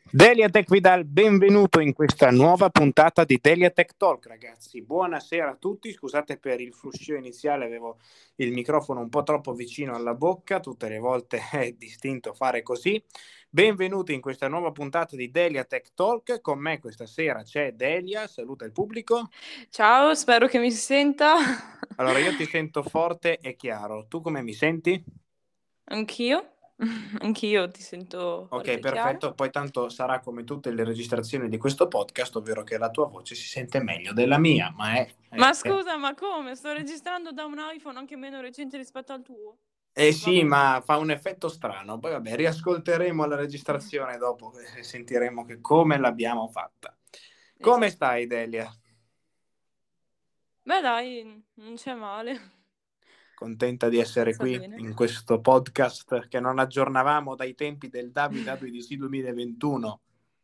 Delia Tech vi dà il benvenuto in questa nuova puntata di Delia Tech Talk, ragazzi. Buonasera a tutti, scusate per il fruscio iniziale, avevo il microfono un po' troppo vicino alla bocca, tutte le volte è distinto fare così. Benvenuti in questa nuova puntata di Delia Tech Talk, con me questa sera c'è Delia, saluta il pubblico. Ciao, spero che mi si senta. Allora, io ti sento forte e chiaro, tu come mi senti? Anch'io? Anch'io ti sento forte Ok, e chiaro. perfetto. Poi tanto sarà come tutte le registrazioni di questo podcast, ovvero che la tua voce si sente meglio della mia, ma Ma scusa, ma come? Sto registrando da un iPhone anche meno recente rispetto al tuo? sì, Vabbè. ma fa un effetto strano. Poi vabbè, riascolteremo la registrazione dopo e sentiremo che come l'abbiamo fatta. Come Esatto. stai, Delia? Beh dai, non c'è male. Contenta di essere Sta qui bene. in questo podcast che non aggiornavamo dai tempi del WWDC 2021.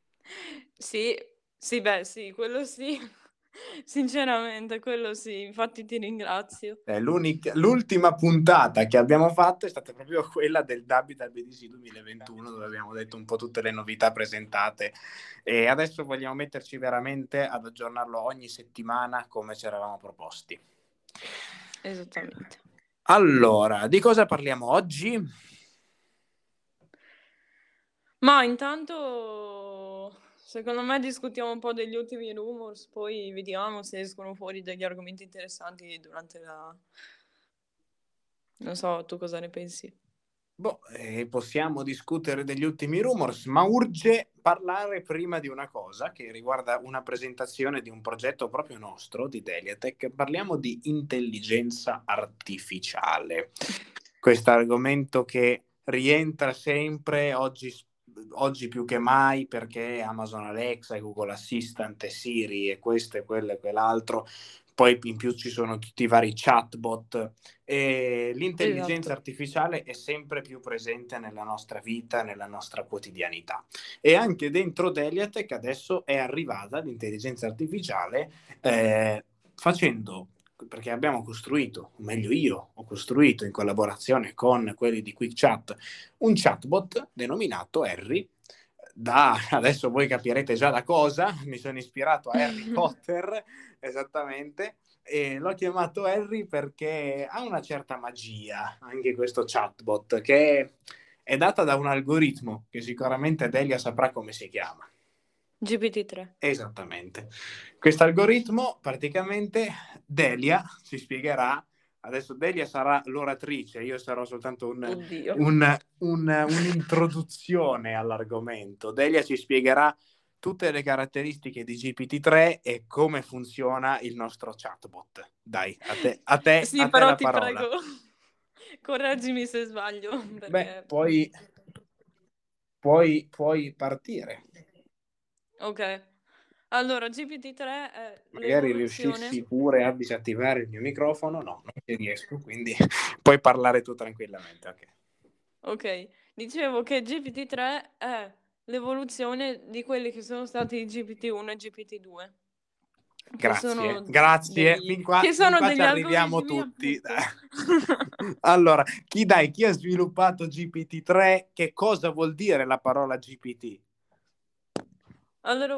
Sì, beh sì, quello sì. Sinceramente, quello sì. Infatti ti ringrazio. L'ultima puntata che abbiamo fatto è stata proprio quella del WWDC 2021, dove abbiamo detto un po' tutte le novità presentate e adesso vogliamo metterci veramente ad aggiornarlo ogni settimana come ci eravamo proposti. Esattamente. Allora, di cosa parliamo oggi? Ma intanto, secondo me discutiamo un po' degli ultimi rumors, poi vediamo se escono fuori degli argomenti interessanti durante la... Non so, tu cosa ne pensi? Possiamo discutere degli ultimi rumors, ma urge parlare prima di una cosa che riguarda una presentazione di un progetto proprio nostro di Deliatech. Parliamo di intelligenza artificiale. Questo argomento che rientra sempre oggi più che mai, perché Amazon Alexa, Google Assistant, e Siri e questo e quello e quell'altro. Poi in più ci sono tutti i vari chatbot e l'intelligenza Esatto. artificiale è sempre più presente nella nostra vita, nella nostra quotidianità. E anche dentro Deliatech adesso è arrivata l'intelligenza artificiale facendo, perché abbiamo costruito, o meglio io ho costruito in collaborazione con quelli di QuickChat, un chatbot denominato Harry. Adesso voi capirete già da cosa, mi sono ispirato a Harry Potter, esattamente, e l'ho chiamato Harry perché ha una certa magia, anche questo chatbot, che è data da un algoritmo che sicuramente Delia saprà come si chiama. GPT-3. Esattamente. Questo algoritmo praticamente Delia ci spiegherà. Adesso Delia sarà l'oratrice, io sarò soltanto Oddio. un'introduzione all'argomento. Delia ci spiegherà tutte le caratteristiche di GPT-3 e come funziona il nostro chatbot. Dai, Sì, a te però la ti parola. prego, correggimi se sbaglio, Beh, perché... puoi partire. Ok. Allora, GPT-3 è Magari l'evoluzione... riuscissi pure a disattivare il mio microfono, no, non ci riesco, quindi puoi parlare tu tranquillamente. Ok. Ok, dicevo che GPT-3 è l'evoluzione di quelli che sono stati GPT-1 e GPT-2, Grazie, grazie. che Fin sono qua ci degli arriviamo algoritmi, tutti. appunto. Allora, chi ha sviluppato GPT-3? Che cosa vuol dire la parola GPT? Allora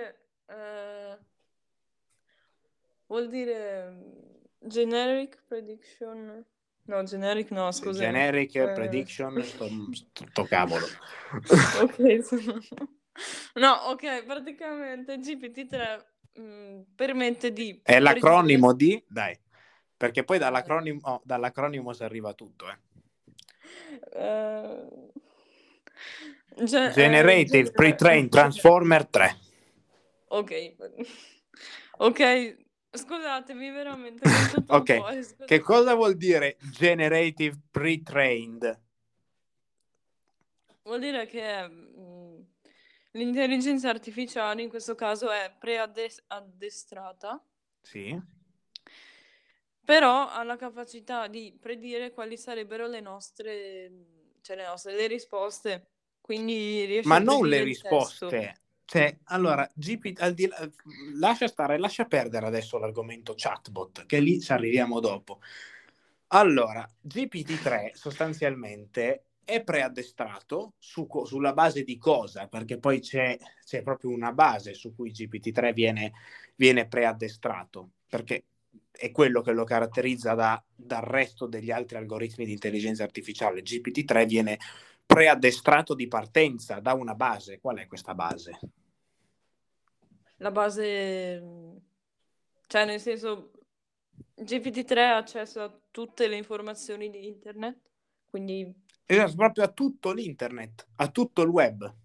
vuol dire generic prediction. No, generic no, scusami. Generic prediction, sto cavolo. Ok, no, ok, praticamente GPT-3 permette di È predire... l'acronimo di, dai, perché poi dall'acronimo si arriva a tutto, eh. Eh, Generative Pre-trained Transformer 3. Ok, ok, scusatemi veramente, mi è tutto un po'... Ok, che cosa vuol dire Generative Pre-trained? Vuol dire che l'intelligenza artificiale in questo caso è preaddestrata, Sì. però ha la capacità di predire quali sarebbero le nostre, le risposte, quindi riesce Ma a non le predire il testo. risposte. Cioè, allora, lascia perdere adesso l'argomento chatbot, che lì ci arriviamo dopo. Allora, GPT-3 sostanzialmente è preaddestrato sulla base di cosa? Perché poi c'è proprio una base su cui GPT-3 viene preaddestrato, perché è quello che lo caratterizza dal resto degli altri algoritmi di intelligenza artificiale. GPT-3 viene preaddestrato di partenza da una base. Qual è questa base? La base, cioè nel senso, GPT-3 ha accesso a tutte le informazioni di internet, quindi Proprio a tutto l'internet, a tutto il web.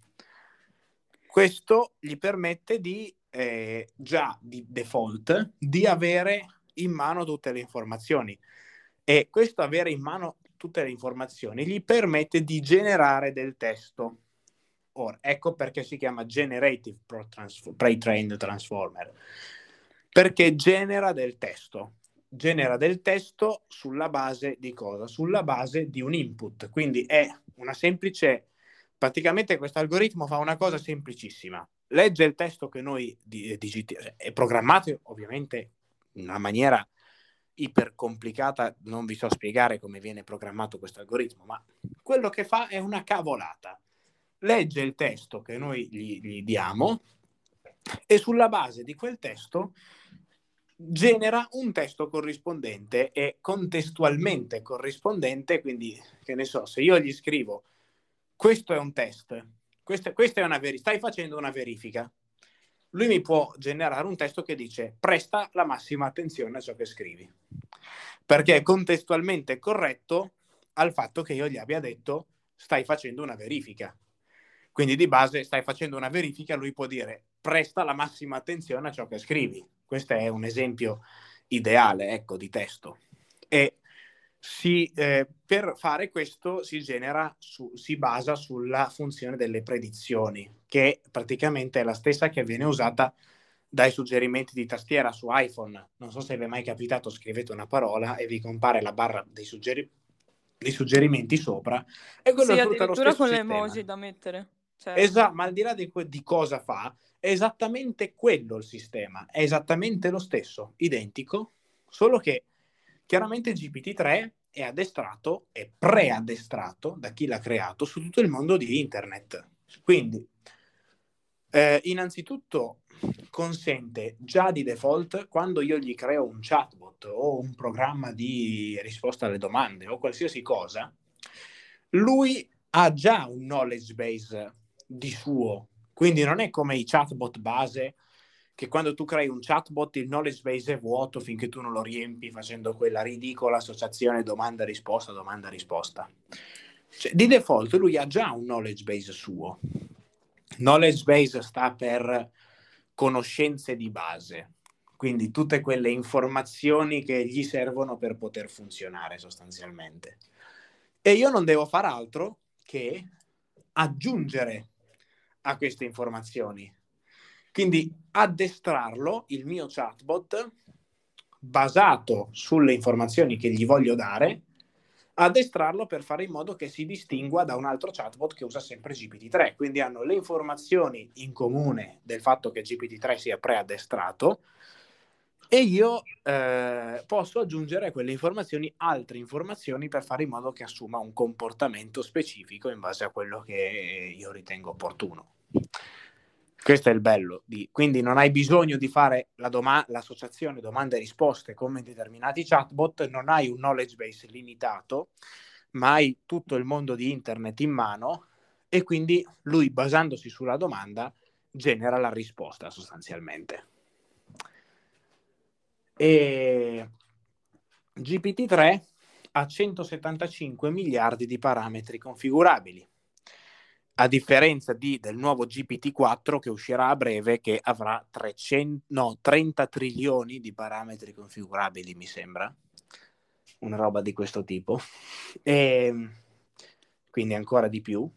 Questo gli permette già di default, di avere in mano tutte le informazioni. E questo avere in mano tutte le informazioni gli permette di generare del testo. Ora, ecco perché si chiama Generative Pre-trained Transformer, perché genera del testo. Genera del testo sulla base di cosa? Sulla base di un input. Quindi è una semplice... Praticamente questo algoritmo fa una cosa semplicissima. Legge il testo che noi digitiamo. È programmato ovviamente in una maniera iper complicata, non vi so spiegare come viene programmato questo algoritmo, ma quello che fa è una cavolata. Legge il testo che noi gli diamo e sulla base di quel testo genera un testo corrispondente e contestualmente corrispondente, quindi che ne so, se io gli scrivo questo è un test, questa è stai facendo una verifica, lui mi può generare un testo che dice presta la massima attenzione a ciò che scrivi, perché è contestualmente corretto al fatto che io gli abbia detto stai facendo una verifica. Quindi di base stai facendo una verifica, lui può dire presta la massima attenzione a ciò che scrivi. Questo è un esempio ideale, ecco, di testo. E per fare questo si basa sulla funzione delle predizioni, che praticamente è la stessa che viene usata dai suggerimenti di tastiera su iPhone. Non so se vi è mai capitato, scrivete una parola e vi compare la barra dei suggerimenti sopra, e quello sì, sfrutta lo addirittura stesso con le sistema. emoji da mettere. Cioè, Esatto, ma al di là di cosa fa, è esattamente quello il sistema, è esattamente lo stesso, identico, solo che chiaramente GPT-3 è addestrato, è preaddestrato da chi l'ha creato su tutto il mondo di internet. Quindi, innanzitutto, consente già di default, quando io gli creo un chatbot o un programma di risposta alle domande o qualsiasi cosa, lui ha già un knowledge base di suo. Quindi non è come i chatbot base, che quando tu crei un chatbot il knowledge base è vuoto finché tu non lo riempi facendo quella ridicola associazione domanda-risposta, domanda-risposta. Cioè, di default lui ha già un knowledge base suo. Knowledge base sta per conoscenze di base, quindi tutte quelle informazioni che gli servono per poter funzionare sostanzialmente. E io non devo far altro che aggiungere a queste informazioni. Quindi addestrarlo, il mio chatbot, basato sulle informazioni che gli voglio dare, addestrarlo per fare in modo che si distingua da un altro chatbot che usa sempre GPT-3. Quindi hanno le informazioni in comune del fatto che GPT-3 sia preaddestrato, e io posso aggiungere a quelle informazioni altre informazioni per fare in modo che assuma un comportamento specifico in base a quello che io ritengo opportuno. Questo è il bello. Quindi non hai bisogno di fare l'associazione domande e risposte come in determinati chatbot, non hai un knowledge base limitato, ma hai tutto il mondo di internet in mano, e quindi lui, basandosi sulla domanda, genera la risposta sostanzialmente. E GPT-3 ha 175 miliardi di parametri configurabili, a differenza del nuovo GPT-4 che uscirà a breve, che avrà 30 trilioni di parametri configurabili, mi sembra, una roba di questo tipo, e quindi ancora di più.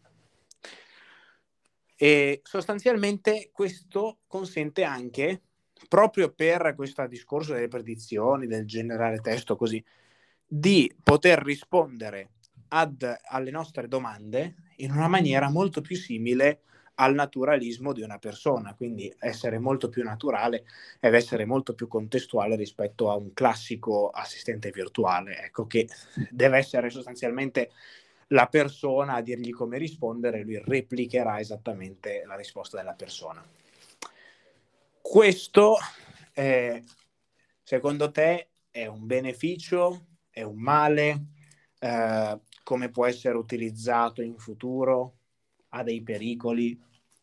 E sostanzialmente questo consente anche, proprio per questo discorso delle predizioni, del generare testo così, di poter rispondere alle nostre domande in una maniera molto più simile al naturalismo di una persona, quindi essere molto più naturale ed essere molto più contestuale rispetto a un classico assistente virtuale, ecco, che deve essere sostanzialmente la persona a dirgli come rispondere, lui replicherà esattamente la risposta della persona. Questo, secondo te, è un beneficio? È un male? Come può essere utilizzato in futuro? Ha dei pericoli?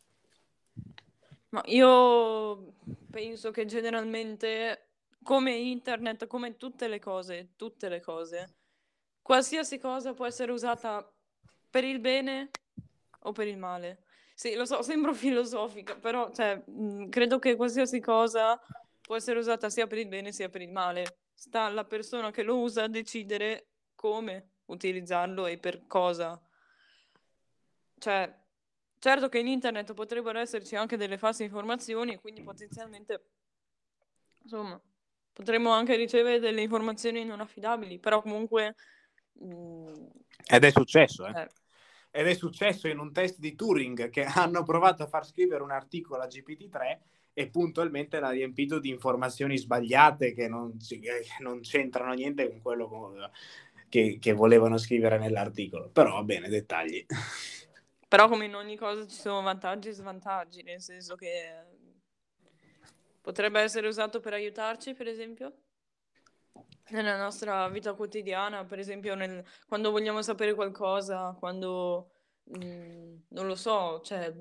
Ma io penso che generalmente, come internet, come tutte le cose, qualsiasi cosa può essere usata per il bene o per il male. Sì, lo so, sembro filosofica, però cioè, credo che qualsiasi cosa può essere usata sia per il bene sia per il male. Sta alla persona che lo usa a decidere come utilizzarlo e per cosa. Cioè, certo che in internet potrebbero esserci anche delle false informazioni e quindi potenzialmente, insomma, potremmo anche ricevere delle informazioni non affidabili, però comunque... Ed è successo, eh. Ed è successo in un test di Turing che hanno provato a far scrivere un articolo a GPT-3 e puntualmente l'ha riempito di informazioni sbagliate che non c'entrano niente con quello che volevano scrivere nell'articolo. Però va bene, dettagli. Però come in ogni cosa ci sono vantaggi e svantaggi, nel senso che potrebbe essere usato per aiutarci, per esempio, nella nostra vita quotidiana, per esempio quando vogliamo sapere qualcosa, quando non lo so, cioè...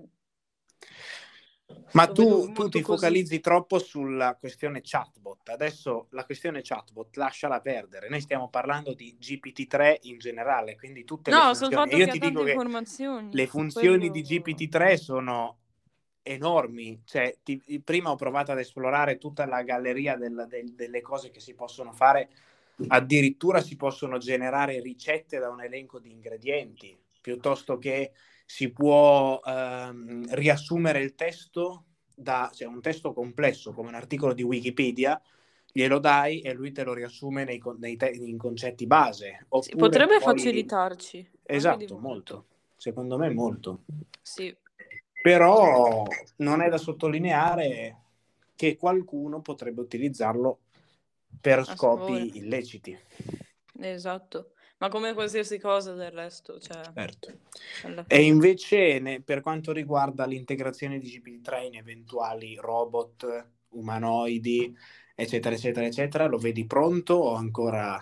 Ma lo vedo tu molto ti così. focalizzi troppo sulla questione chatbot. Adesso la questione chatbot lasciala perdere. Noi stiamo parlando di GPT-3 in generale, quindi tutte le No, sul funzioni. E fatto io che ha ti dico tante che informazioni. le funzioni di Quello... GPT-3 sono enormi. Cioè, prima ho provato ad esplorare tutta la galleria delle cose che si possono fare. Addirittura si possono generare ricette da un elenco di ingredienti, piuttosto che si può riassumere il testo cioè un testo complesso come un articolo di Wikipedia, glielo dai e lui te lo riassume in concetti base. Sì, Oppure potrebbe poi... facilitarci anche di Esatto, molto. molto. Secondo me molto. Sì. Però non è da sottolineare che qualcuno potrebbe utilizzarlo per A scuola. scopi illeciti. Esatto. Ma come qualsiasi cosa del resto, cioè, Certo. alla E fine. invece per quanto riguarda l'integrazione di GPT-3 in eventuali robot, umanoidi, eccetera, eccetera, eccetera, lo vedi pronto o ancora...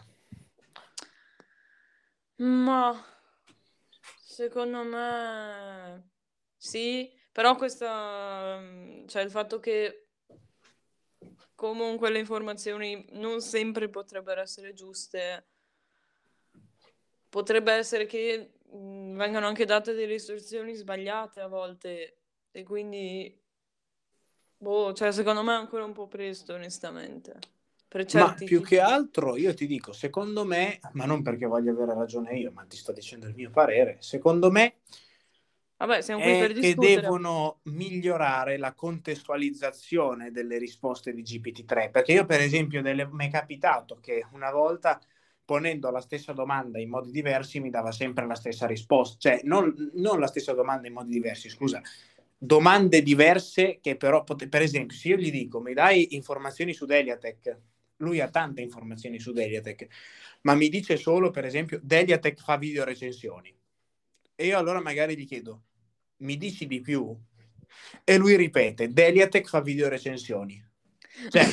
Ma secondo me sì, però cioè il fatto che comunque le informazioni non sempre potrebbero essere giuste, potrebbe essere che vengano anche date delle istruzioni sbagliate a volte e quindi cioè secondo me è ancora un po' presto, onestamente, per Ma certi più che tipi di... altro io ti dico, secondo me, ma non perché voglio avere ragione io, ma ti sto dicendo il mio parere, secondo me Vabbè, siamo qui per è che discutere. devono migliorare la contestualizzazione delle risposte di GPT-3, perché io per esempio mi è capitato che una volta ponendo la stessa domanda in modi diversi mi dava sempre la stessa risposta, cioè non la stessa domanda in modi diversi, scusa, domande diverse che però, per esempio, se io gli dico mi dai informazioni su Deliatech, lui ha tante informazioni su Deliatech, ma mi dice solo, per esempio, Deliatech fa video recensioni. E io allora magari gli chiedo, mi dici di più? E lui ripete, Deliatech fa video recensioni. Cioè,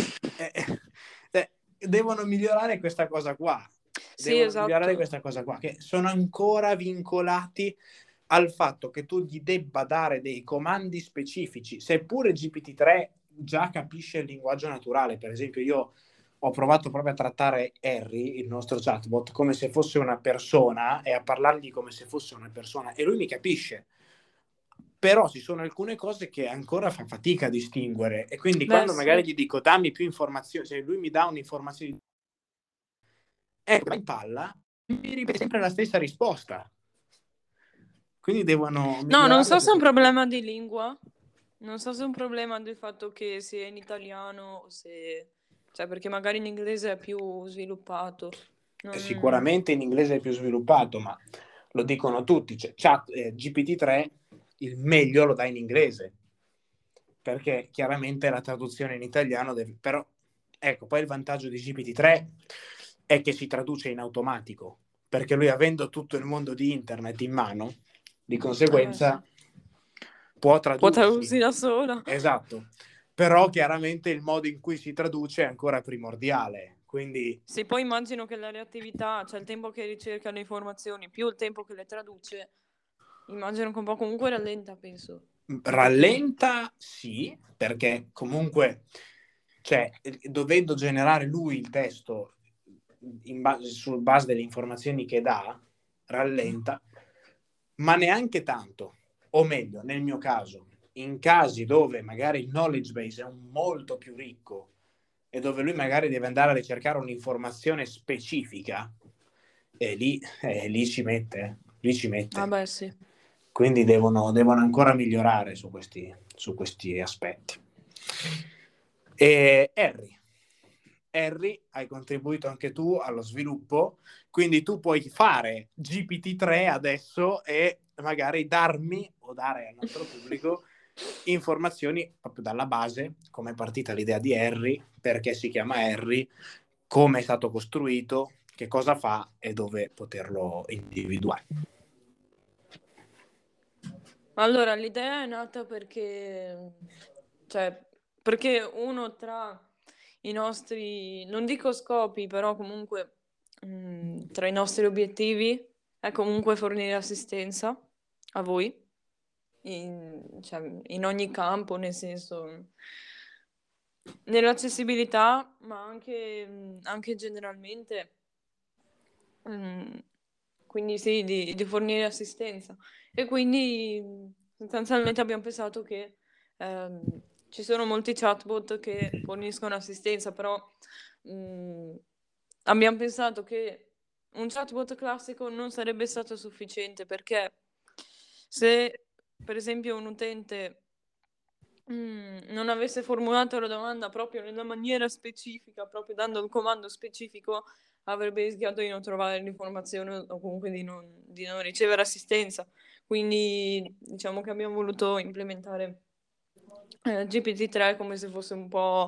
devono migliorare questa cosa qua. Sì, Devono migliorare esatto. questa cosa qua, che sono ancora vincolati al fatto che tu gli debba dare dei comandi specifici, seppure GPT-3 già capisce il linguaggio naturale. Per esempio, io ho provato proprio a trattare Harry, il nostro chatbot, come se fosse una persona e a parlargli come se fosse una persona e lui mi capisce. Però ci sono alcune cose che ancora fa fatica a distinguere e quindi Beh, quando magari sì. gli dico dammi più informazioni, se lui mi dà un'informazione in palla, mi ripete sempre la stessa risposta. Quindi devono No, non migliorarlo so se su è un questo. problema di lingua, non so se è un problema del fatto che sia in italiano o se... Cioè, perché magari in inglese è più sviluppato. Non... Sicuramente in inglese è più sviluppato, ma lo dicono tutti, cioè, GPT-3 il meglio lo dà in inglese, perché chiaramente la traduzione in italiano deve... Però, ecco, poi il vantaggio di GPT-3 è che si traduce in automatico, perché lui, avendo tutto il mondo di internet in mano, di Sì. conseguenza può Può tradursi tradursi. da sola. Esatto, però chiaramente il modo in cui si traduce è ancora primordiale, quindi Sì, poi immagino che la reattività, cioè il tempo che ricerca le informazioni, più il tempo che le traduce, immagino che un po' comunque rallenta, penso. Un pochino. rallenta sì, perché comunque, cioè, dovendo generare lui il testo sul base delle informazioni che dà, rallenta, ma neanche tanto. O meglio, nel mio caso, in casi dove magari il knowledge base è molto più ricco e dove lui magari deve andare a ricercare un'informazione specifica, e lì ci mette, lì ci mette. Ah beh, sì. Quindi devono ancora migliorare su questi aspetti. E Harry, hai contribuito anche tu allo sviluppo, quindi tu puoi fare GPT-3 adesso e magari darmi o dare al nostro pubblico informazioni proprio dalla base, come è partita l'idea di Harry, perché si chiama Harry, come è stato costruito, che cosa fa e dove poterlo individuare. Allora, l'idea è nata perché uno tra i nostri, non dico scopi, però comunque tra i nostri obiettivi è comunque fornire assistenza a voi in ogni campo, nel senso nell'accessibilità, ma anche generalmente. Quindi sì, di fornire assistenza. E quindi sostanzialmente abbiamo pensato che ci sono molti chatbot che forniscono assistenza, però abbiamo pensato che un chatbot classico non sarebbe stato sufficiente, perché se per esempio un utente non avesse formulato la domanda proprio nella maniera specifica, proprio dando il comando specifico, avrebbe rischiato di non trovare l'informazione o comunque di non ricevere assistenza. Quindi diciamo che abbiamo voluto implementare GPT-3 come se fosse un po'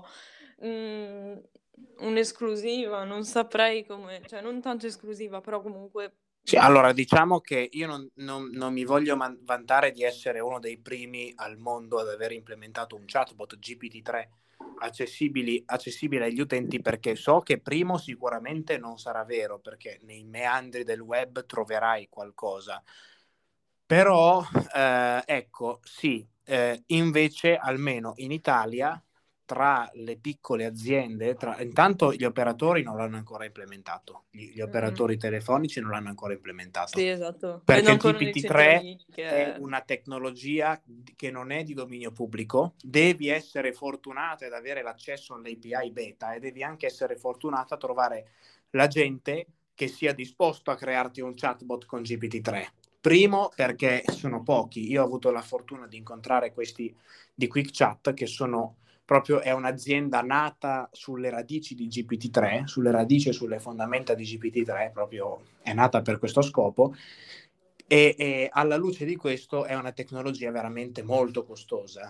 un'esclusiva, non saprei come, cioè non tanto esclusiva, però comunque. Sì, allora diciamo che io non mi voglio vantare di essere uno dei primi al mondo ad aver implementato un chatbot GPT-3 accessibile agli utenti, perché so che primo sicuramente non sarà vero, perché nei meandri del web troverai qualcosa. Però ecco, sì, invece almeno in Italia tra le piccole aziende, intanto gli operatori non l'hanno ancora implementato, gli operatori telefonici non l'hanno ancora implementato, Sì, esatto. Vedo perché il ancora nei GPT-3 centralini che è una tecnologia che non è di dominio pubblico, devi essere fortunato ad avere l'accesso all'API beta e devi anche essere fortunato a trovare la gente che sia disposto a crearti un chatbot con GPT-3. Primo, perché sono pochi. Io ho avuto la fortuna di incontrare questi di QuickChat, che è un'azienda nata sulle radici di GPT-3, sulle radici e sulle fondamenta di GPT-3, proprio è nata per questo scopo. E alla luce di questo è una tecnologia veramente molto costosa,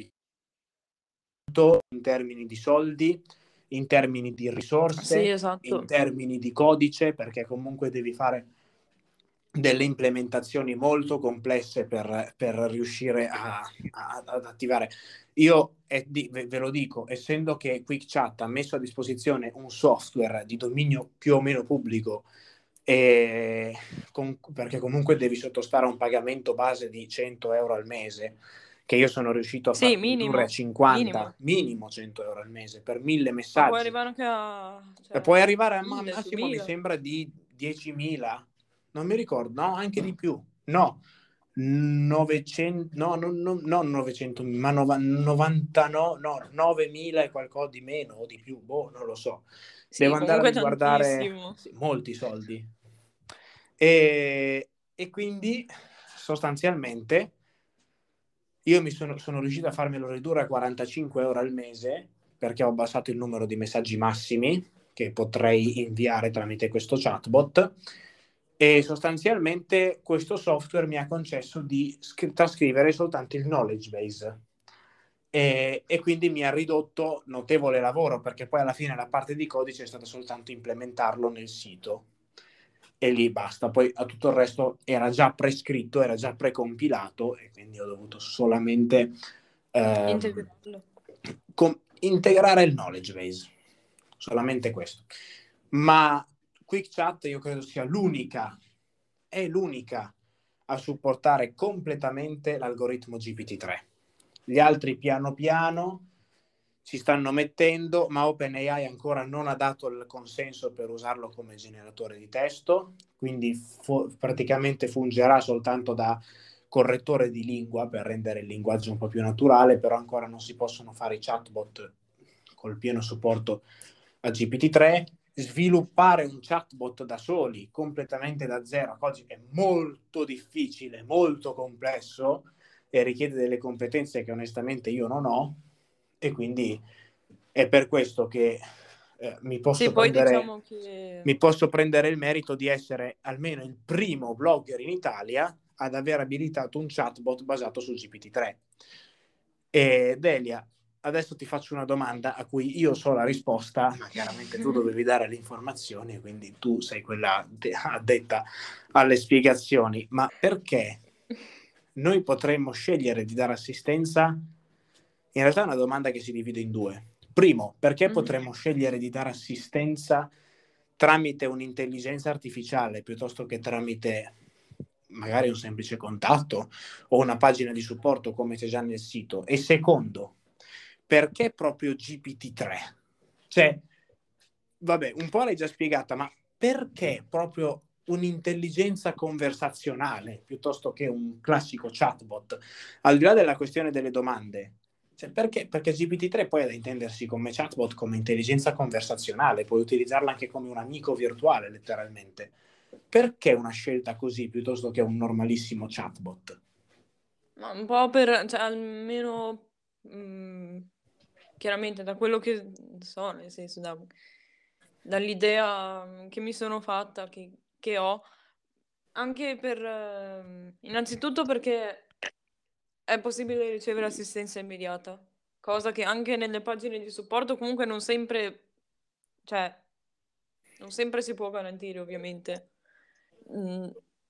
GPT, in termini di soldi, in termini di risorse, Sì, in esatto. termini di codice, perché comunque devi fare delle implementazioni molto complesse per riuscire ad attivare. Io ve lo dico, essendo che QuickChat ha messo a disposizione un software di dominio più o meno pubblico, perché comunque devi sottostare a un pagamento base di 100 euro al mese, che io sono riuscito a Sì, farmi ridurre a minimo. 50, minimo 100 euro al mese per 1000 Ma puoi messaggi. arrivare anche E puoi a arrivare a 1000, massimo, mi 2000. sembra, di 10.000, non mi ricordo, no, anche di più, no, 900, no, non 900, ma 99, no, 9.000 e qualcosa di meno o di più, boh, non lo so. Devo Sì, andare a comunque riguardare, tantissimo. sì, molti soldi. E quindi sostanzialmente io sono riuscito a farmelo ridurre a 45 euro al mese, perché ho abbassato il numero di messaggi massimi che potrei inviare tramite questo chatbot, e sostanzialmente questo software mi ha concesso di trascrivere soltanto il knowledge base, e quindi mi ha ridotto notevole lavoro, perché poi alla fine la parte di codice è stata soltanto implementarlo nel sito. e lì basta. Poi a tutto il resto era già prescritto, era già precompilato e quindi ho dovuto solamente Integrarlo. integrare il knowledge base, solamente questo. Ma QuickChat io credo sia è l'unica a supportare completamente l'algoritmo GPT-3. Gli altri piano piano ci stanno mettendo, ma OpenAI ancora non ha dato il consenso per usarlo come generatore di testo, quindi praticamente fungerà soltanto da correttore di lingua per rendere il linguaggio un po' più naturale, però ancora non si possono fare i chatbot col pieno supporto a GPT-3. Sviluppare un chatbot da soli, completamente da zero, oggi è molto difficile, molto complesso e richiede delle competenze che onestamente io non ho, e quindi è per questo che mi Sì, posso poi prendere diciamo che il merito di essere almeno il primo blogger in Italia ad aver abilitato un chatbot basato su GPT-3. E Delia, adesso ti faccio una domanda a cui io so la risposta, ma chiaramente tu dovevi dare le informazioni, quindi tu sei quella addetta alle spiegazioni. Ma perché noi potremmo scegliere di dare assistenza? In realtà è una domanda che si divide in due. Primo, perché potremmo scegliere di dare assistenza tramite un'intelligenza artificiale piuttosto che tramite magari un semplice contatto o una pagina di supporto come c'è già nel sito? E secondo, perché proprio GPT-3? Cioè, vabbè, un po' l'hai già spiegata, ma perché proprio un'intelligenza conversazionale piuttosto che un classico chatbot? Al di là della questione delle domande, cioè perché GPT-3 poi è da intendersi come chatbot, come intelligenza conversazionale, puoi utilizzarla anche come un amico virtuale, letteralmente. Perché una scelta così piuttosto che un normalissimo chatbot? ma un po' per, cioè, almeno chiaramente da quello che so, nel senso dall'idea che mi sono fatta, che ho, anche per, innanzitutto perché è possibile ricevere assistenza immediata, cosa che anche nelle pagine di supporto comunque non sempre, cioè, non sempre si può garantire, ovviamente. Mm,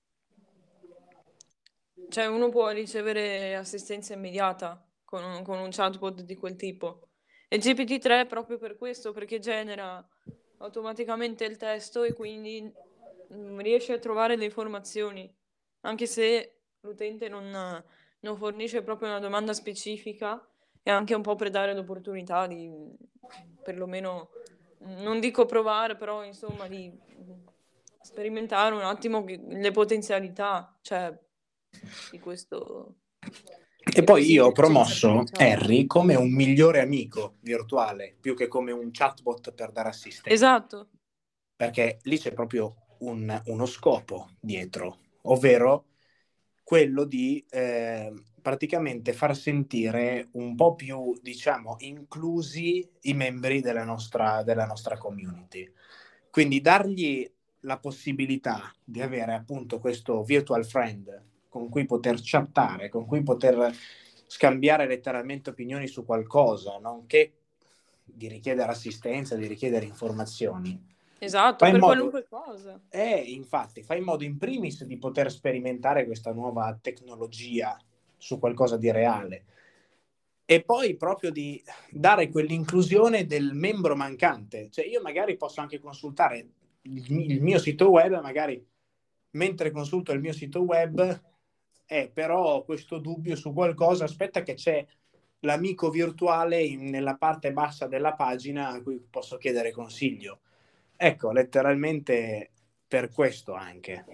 Cioè, uno può ricevere assistenza immediata con un chatbot di quel tipo. E GPT-3 proprio per questo, perché genera automaticamente il testo e quindi riesce a trovare le informazioni, anche se l'utente non fornisce proprio una domanda specifica, e anche un po' per dare l'opportunità di, perlomeno, non dico provare, però insomma di sperimentare un attimo le potenzialità, cioè, di questo, E di poi questa io ho intelligenza promosso artificiale. Harry come un migliore amico virtuale, più che come un chatbot per dare assistenza, Esatto, perché lì c'è proprio uno scopo dietro, ovvero quello di praticamente far sentire un po' più, diciamo, inclusi i membri della nostra community. Quindi dargli la possibilità di avere appunto questo virtual friend con cui poter chattare, con cui poter scambiare letteralmente opinioni su qualcosa, nonché di richiedere assistenza, di richiedere informazioni. esatto, Fa in per modo, qualunque cosa. infatti, fa in modo in primis di poter sperimentare questa nuova tecnologia su qualcosa di reale e poi proprio di dare quell'inclusione del membro mancante. Cioè io magari posso anche consultare il mio sito web, magari mentre consulto il mio sito web, però ho questo dubbio su qualcosa, aspetta che c'è l'amico virtuale nella parte bassa della pagina a cui posso chiedere consiglio. Ecco, letteralmente per questo anche.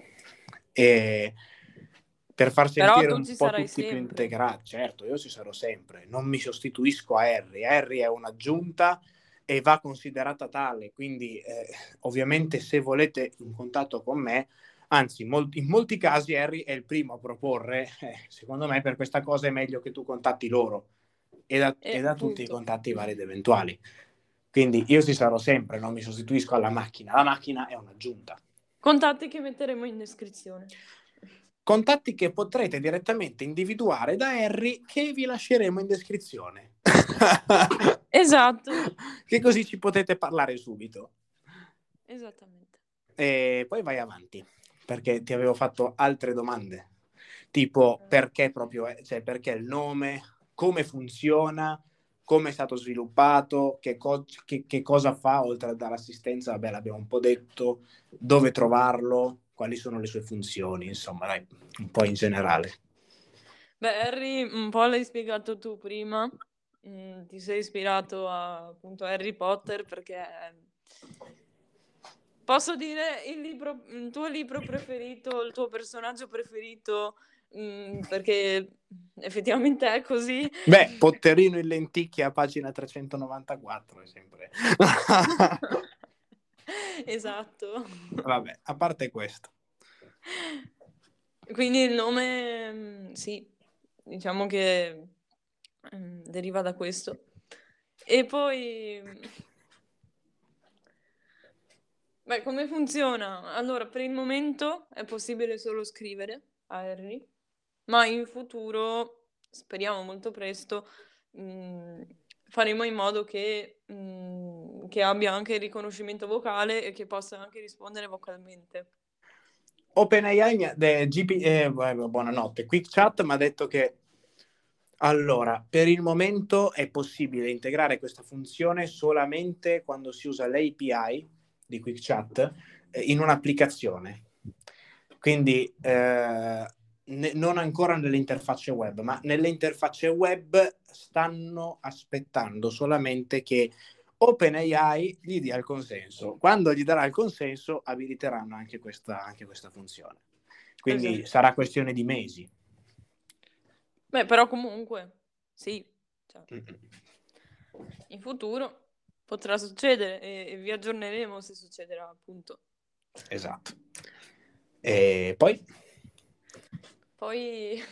E per far Però sentire tu un ci po' sarai tutti più sempre. integrati. Certo, io ci sarò sempre, non mi sostituisco a Harry. Harry è un'aggiunta e va considerata tale, quindi ovviamente se volete un contatto con me, anzi in molti casi Harry è il primo a proporre, secondo me per questa cosa è meglio che tu contatti loro E e da tutti i appunto. contatti vari ed eventuali. Quindi io ci sarò sempre, non mi sostituisco alla macchina, la macchina è un'aggiunta. Contatti che metteremo in descrizione. Contatti che potrete direttamente individuare da Harry che vi lasceremo in descrizione. Esatto, Che così ci potete parlare subito. esattamente. e poi vai avanti, perché ti avevo fatto altre domande, tipo perché proprio, cioè perché il nome, come funziona, come è stato sviluppato, che cosa fa oltre a dare assistenza, vabbè l'abbiamo un po' detto, dove trovarlo, quali sono le sue funzioni, insomma, dai, un po' in generale. Beh, Harry, un po' l'hai spiegato tu prima. Ti sei ispirato a appunto Harry Potter perché posso dire il tuo libro preferito, il tuo personaggio preferito, perché effettivamente è così. Beh, Potterino in lenticchia, pagina 394, è sempre. Esatto. Vabbè, a parte questo. Quindi il nome, sì, diciamo che deriva da questo. E poi, beh, come funziona? Allora, per il momento è possibile solo scrivere a Harry, ma in futuro, speriamo molto presto, mh, faremo in modo che abbia anche il riconoscimento vocale e che possa anche rispondere vocalmente. OpenAI, buonanotte, QuickChat mi ha detto che allora, per il momento è possibile integrare questa funzione solamente quando si usa l'API di QuickChat in un'applicazione. Quindi non ancora nelle interfacce web, ma nelle interfacce web stanno aspettando solamente che OpenAI gli dia il consenso. Quando gli darà il consenso, abiliteranno anche questa funzione. Quindi Esatto. sarà questione di mesi. Beh, però comunque, sì, cioè, Mm-mm. in futuro potrà succedere e vi aggiorneremo se succederà, appunto. Esatto. E poi? Poi,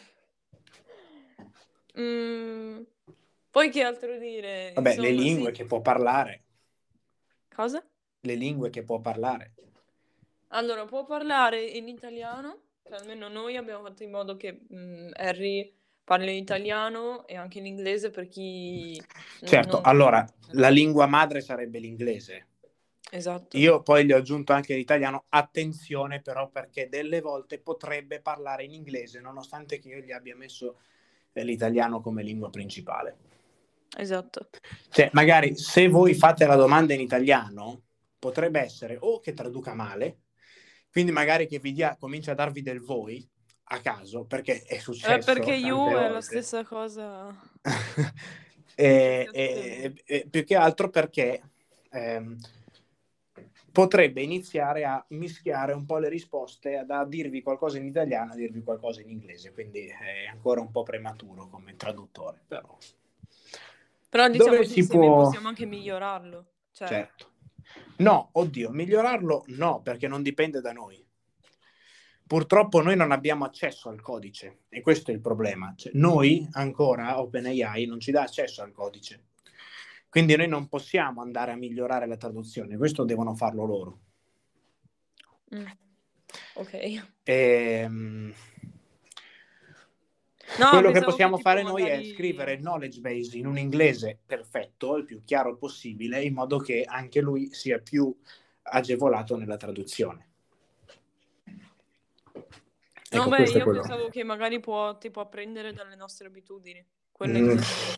mm, poi che altro dire? Vabbè, le Insomma, lingue sì. che può parlare. Cosa? Le lingue che può parlare. Allora, può parlare in italiano, cioè almeno noi abbiamo fatto in modo che Harry parli in italiano e anche in inglese per chi Certo, non... allora, la lingua madre sarebbe l'inglese. Esatto, Io poi gli ho aggiunto anche l'italiano, attenzione però perché delle volte potrebbe parlare in inglese, nonostante che io gli abbia messo l'italiano come lingua principale. esatto. Cioè, magari se voi fate la domanda in italiano, potrebbe essere o che traduca male, quindi magari che comincia a darvi del voi a caso, perché è Perché successo tante You è la volte. stessa cosa che e, siete voi. e più che altro perché ehm, potrebbe iniziare a mischiare un po' le risposte, a dirvi qualcosa in italiano, a dirvi qualcosa in inglese, quindi è ancora un po' prematuro come traduttore, però Però dove diciamo che si insieme può. possiamo anche migliorarlo. Cioè, Certo. No, oddio, migliorarlo no, perché non dipende da noi. Purtroppo noi non abbiamo accesso al codice e questo è il problema. Cioè, noi ancora, OpenAI, non ci dà accesso al codice. Quindi noi non possiamo andare a migliorare la traduzione, questo devono farlo loro. ok. Ehm, No, Quello che pensavo che possiamo tipo fare noi è scrivere magari... il knowledge base in un inglese perfetto, il più chiaro possibile, in modo che anche lui sia più agevolato nella traduzione. No, Ecco, beh, questo è io quello. pensavo che magari può tipo apprendere dalle nostre abitudini. Quello Mm. intendo.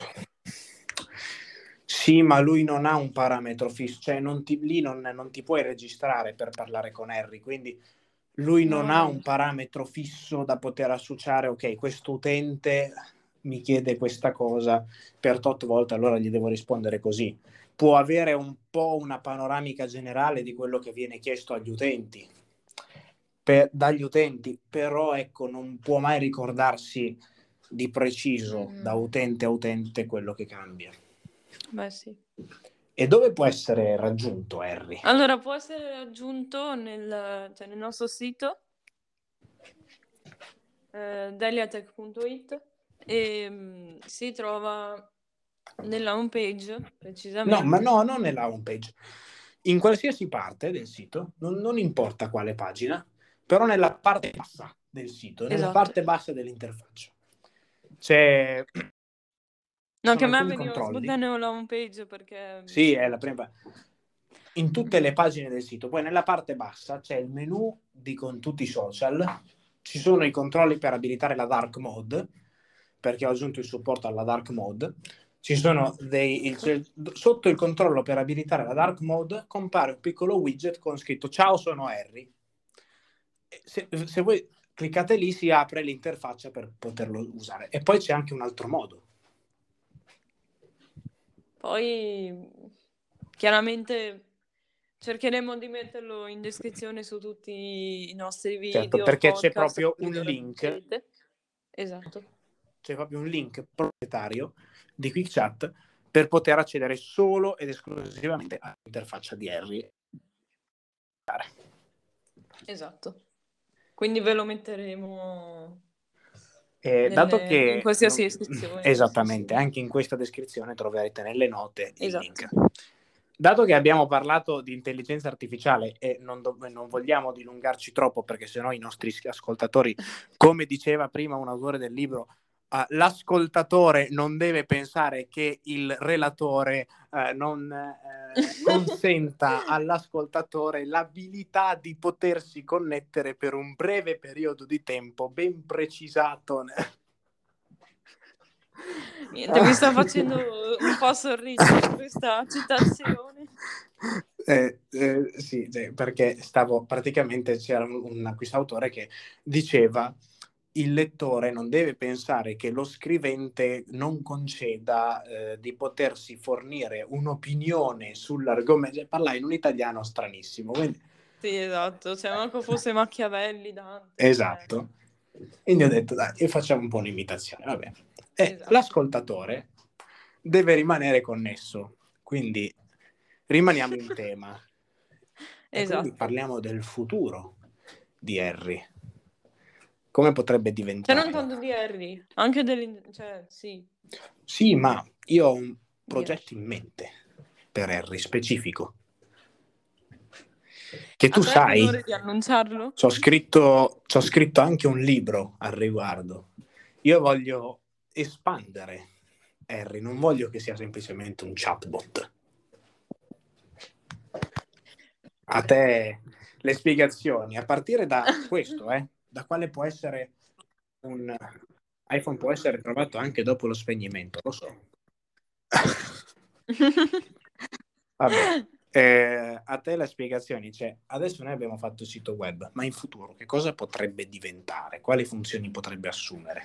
Sì, ma lui non ha un parametro fisso, cioè lì non ti puoi registrare per parlare con Harry, quindi lui non ha No. un parametro fisso da poter associare, ok, questo utente mi chiede questa cosa per tot volte, allora gli devo rispondere così. Può avere un po' una panoramica generale di quello che viene chiesto agli utenti, dagli utenti, però ecco, non può mai ricordarsi di preciso da utente a utente quello che cambia. Beh, sì. E dove può essere raggiunto Harry? Allora, può essere raggiunto cioè, nel nostro sito deliatech.it e si trova nella home page, No, ma precisamente. no, non nella homepage. In qualsiasi parte del sito, non importa quale pagina, però nella parte bassa del sito, nella Esatto. parte bassa dell'interfaccia. C'è. No, che a Sono me alcuni veniva controlli. spontaneo la home page perché... Sì, è la prima. in tutte le pagine del sito. Poi nella parte bassa c'è il menu con tutti i social, ci sono i controlli per abilitare la dark mode, perché ho aggiunto il supporto alla dark mode. Ci sono sotto il controllo per abilitare la dark mode compare un piccolo widget con scritto ciao, sono Harry. Se voi cliccate lì si apre l'interfaccia per poterlo usare. E poi c'è anche un altro modo. Poi chiaramente cercheremo di metterlo in descrizione su tutti i nostri video, certo, perché c'è podcast, proprio un quello che link. scegliete. Esatto. C'è proprio un link proprietario di QuickChat per poter accedere solo ed esclusivamente all'interfaccia di Harry. Esatto. Quindi ve lo metteremo Dato che in qualsiasi descrizione. esattamente, anche in questa descrizione troverete nelle note il Esatto. link. Dato che abbiamo parlato di intelligenza artificiale e non vogliamo dilungarci troppo, perché sennò i nostri ascoltatori, come diceva prima un autore del libro, l'ascoltatore non deve pensare che il relatore non consenta all'ascoltatore l'abilità di potersi connettere per un breve periodo di tempo ben precisato. Niente, mi sta facendo un po' sorridere questa citazione. Sì, perché praticamente c'era un quest'autore che diceva il lettore non deve pensare che lo scrivente non conceda di potersi fornire un'opinione sull'argomento, parla in un italiano stranissimo. Quindi... Sì, esatto, cioè manco fosse Machiavelli, Dante. Esatto. Quindi ho detto, dai, facciamo un po' un'imitazione, va bene. Esatto. L'ascoltatore deve rimanere connesso, quindi rimaniamo in tema. E Esatto. quindi parliamo del futuro di Harry. Come potrebbe diventare? Cioè non tanto di Harry, anche cioè sì. Sì, ma io ho un progetto in mente per Harry specifico. Che tu sai, l'onore di annunciarlo? c'ho scritto anche un libro al riguardo. Io voglio espandere Harry, non voglio che sia semplicemente un chatbot. A te le spiegazioni, a partire da questo, da quale può essere un iPhone può essere trovato anche dopo lo spegnimento, lo so. Vabbè, a te le spiegazioni, cioè, adesso noi abbiamo fatto il sito web, ma in futuro che cosa potrebbe diventare? Quali funzioni potrebbe assumere?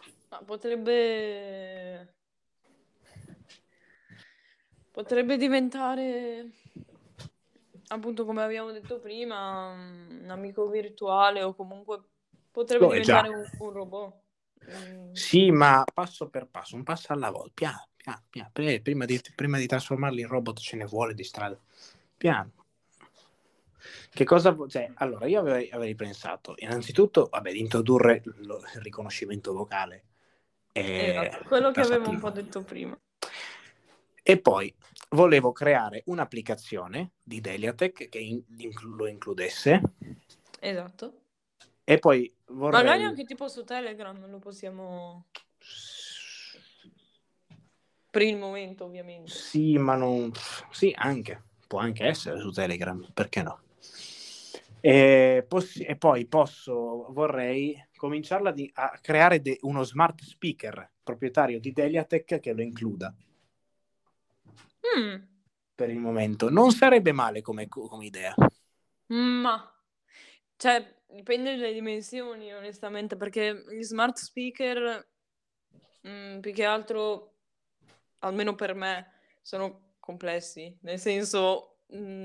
Potrebbe diventare, appunto, come abbiamo detto prima, un amico virtuale o comunque potrebbe diventare un robot. Sì, ma passo per passo, un passo alla volta, piano. Prima di trasformarli in robot ce ne vuole di strada. Piano. Che cosa, cioè, allora, io avrei pensato, innanzitutto, di introdurre il riconoscimento vocale. Esatto, quello che avevo un po' detto prima. E poi volevo creare un'applicazione di Deliatech che lo includesse. Esatto. E poi vorrei... Magari anche tipo su Telegram lo possiamo... Per il momento, ovviamente. Sì, ma non... Sì, anche. Può anche essere su Telegram, perché no? E poi vorrei cominciarla a creare uno smart speaker proprietario di Deliatech che lo includa. Per il momento. Non sarebbe male come idea. Ma... Cioè, dipende dalle dimensioni, onestamente, perché gli smart speaker, più che altro, almeno per me, sono complessi. Nel senso,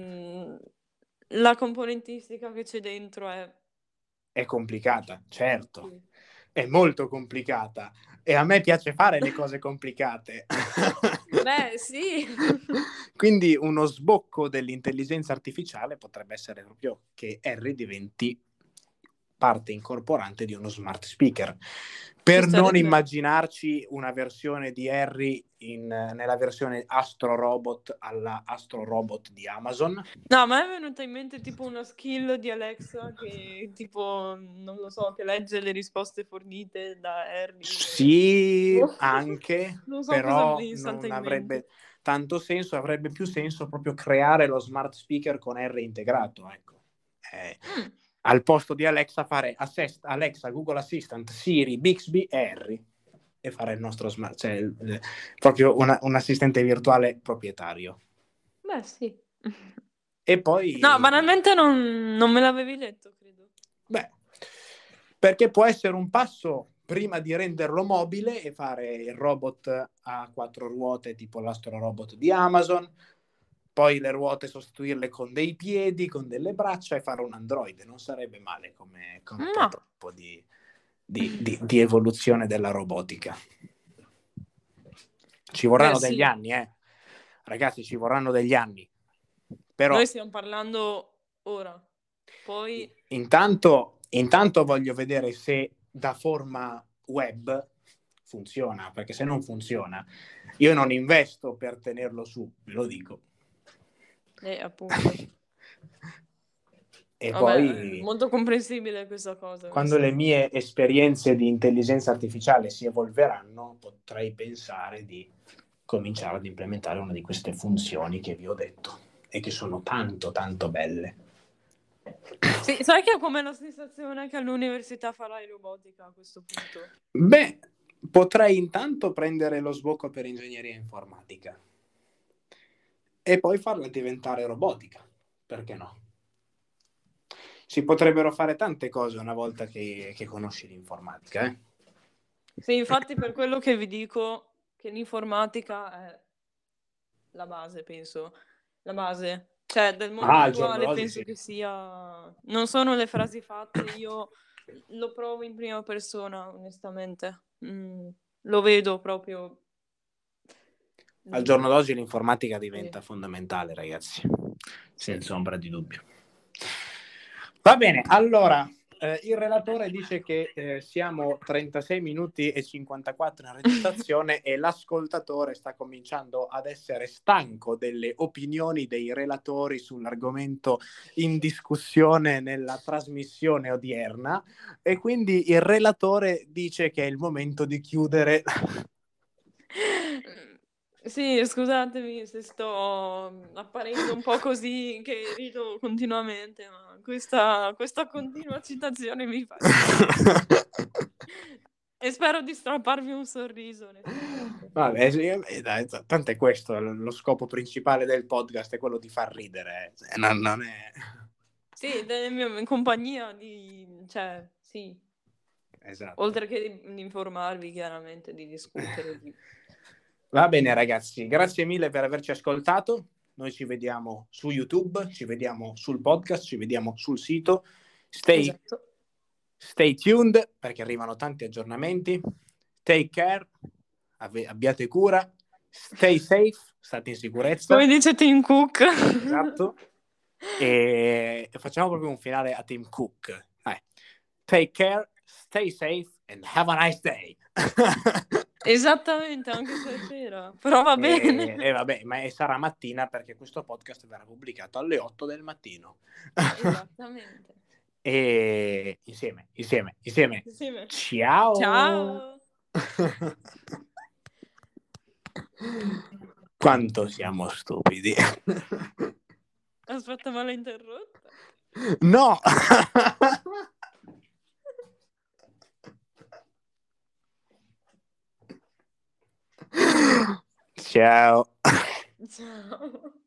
la componentistica che c'è dentro è complicata, certo. Sì. È molto complicata. E a me piace fare le cose complicate. Beh, sì. Quindi uno sbocco dell'intelligenza artificiale potrebbe essere proprio che Harry diventi parte incorporante di uno smart speaker. Per non immaginarci una versione di Harry nella versione Astro Robot alla Astro Robot di Amazon. No, a me è venuta in mente tipo una skill di Alexa che tipo, non lo so, che legge le risposte fornite da Harry. Sì, anche, non so però cosa mi salta non in avrebbe... mente. tanto senso, avrebbe più senso proprio creare lo smart speaker con R integrato, ecco. Al posto di Alexa fare Alexa, Google Assistant, Siri, Bixby e Harry, e fare il nostro smart, cioè proprio un assistente virtuale proprietario. Beh, sì. E poi... No, banalmente non me l'avevi detto, credo. Beh, perché può essere un passo prima di renderlo mobile e fare il robot a 4 ruote tipo l'Astro Robot di Amazon, poi le ruote sostituirle con dei piedi, con delle braccia e fare un androide. Non sarebbe male come No. prototipo di evoluzione della robotica. Ci vorranno Beh, degli sì. anni, ragazzi, ci vorranno degli anni. Però Noi stiamo parlando ora. Poi... intanto voglio vedere se da forma web funziona, perché se non funziona io non investo per tenerlo su, ve lo dico. Appunto. E Vabbè, poi molto comprensibile questa cosa. quando le mie esperienze di intelligenza artificiale si evolveranno, potrei pensare di cominciare ad implementare una di queste funzioni che vi ho detto e che sono tanto tanto belle. Sì, sai che ho come la sensazione che all'università farai robotica a questo punto? Beh, potrei intanto prendere lo sbocco per ingegneria informatica e poi farla diventare robotica, perché no? Si potrebbero fare tante cose una volta che conosci l'informatica, eh? Sì, infatti per quello che vi dico che l'informatica è la base, penso. La base. Cioè, del mondo Al giorno attuale d'oggi penso sì. che sia... Non sono le frasi fatte, io lo provo in prima persona, onestamente. Lo vedo proprio... Al giorno d'oggi l'informatica Sì. diventa fondamentale, ragazzi, senza ombra di dubbio. Va bene, allora, il relatore dice che siamo 36 minuti e 54 in registrazione e l'ascoltatore sta cominciando ad essere stanco delle opinioni dei relatori sull'argomento in discussione nella trasmissione odierna e quindi il relatore dice che è il momento di chiudere. Sì, scusatemi se sto apparendo un po' così che rido continuamente, ma questa continua citazione mi fa ridere. E spero di strapparvi un sorriso, onestamente. Vabbè, sì, dai, tanto è questo, lo scopo principale del podcast è quello di far ridere. Non è... Sì, in compagnia di... cioè, sì. Esatto. Oltre che di informarvi, chiaramente, di discutere. Va bene, ragazzi, grazie mille per averci ascoltato. Noi ci vediamo su YouTube, ci vediamo sul podcast, ci vediamo sul sito. Esatto. Stay tuned perché arrivano tanti aggiornamenti. Take care, abbiate cura, stay safe, state in sicurezza. Come dice Tim Cook. Esatto. E facciamo proprio un finale a Tim Cook. Take care, stay safe and have a nice day. Esattamente, anche stasera. Però va bene. E vabbè, ma sarà mattina perché questo podcast verrà pubblicato alle 8 del mattino. Esattamente. E insieme. Insieme. Ciao. Ciao. Quanto siamo stupidi. Aspetta, ma l'hai interrotta? No. Ciao. Ciao.